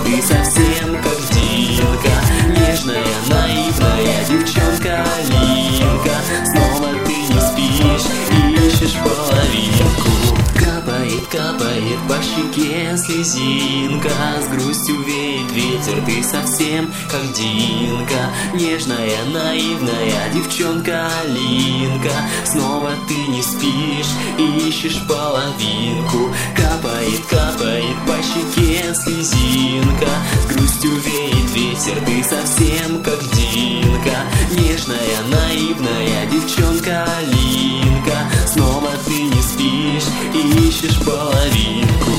ты совсем как Динка. Нежная, наивная девчонка Линка. Снова ты не спишь, ищешь половинку. Капает, капает по щеке слезинка, с грустью веет ветер, ты совсем как Динка. Нежная, наивная девчонка Линка. Снова ты не спишь, ищешь половинку. Капает, капает по щеке слезинка, с грустью веет ветер, ты совсем как Динка. Нежная, наивная девчонка Линка. Снова ты не спишь, ищешь половинку.